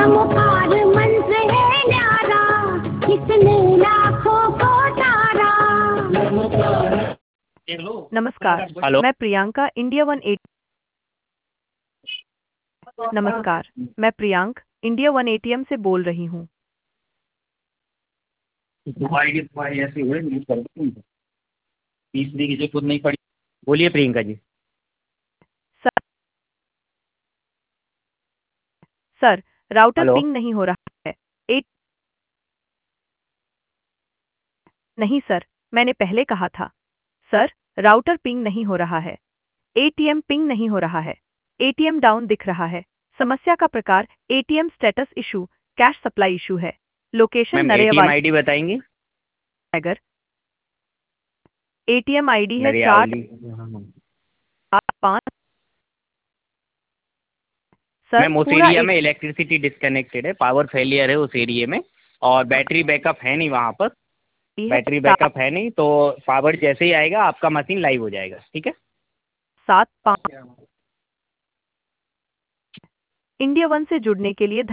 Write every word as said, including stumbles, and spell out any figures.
नमकार मंत्र है न्यारा, इसने लाखों को तारा। नमस्कार, हेलो। मैं प्रियंका इंडिया वन एट नमस्कार, मैं प्रियांक इंडिया वन एटीएम से बोल रही हूँ। ऐसे हुए तीसरी की जो खुद नहीं पड़ी। बोलिए Priyanka ji. Sir sir router hello. Ping नहीं हो रहा है। एट नहीं सर, मैंने पहले कहा था। सर राउटर पिंग नहीं हो रहा है। एटीएम पिंग नहीं हो रहा है। एटीएम डाउन दिख रहा है। समस्या का प्रकार ATM status issue, cash supply issue है। लोकेशन मैम एटीएम नरेवाली आईडी बताएंगी? नगर। एटीएम आईडी है चार नरियावली। आठ पाँच। सर मैम उस पूरा एरिया ए- में इलेक्ट्रिसिटी डिस्कनेक्टेड है, पावर फेलियर है उस एरिया में, और बैटरी बैकअप है नहीं वहाँ पर। है बैटरी सात बैकअप है नहीं, तो पावर जैसे ही आएगा आपका मशीन लाइव हो जाएगा। ठीक है। सात पाँच। इंडिया वन से जुड़ने के लिए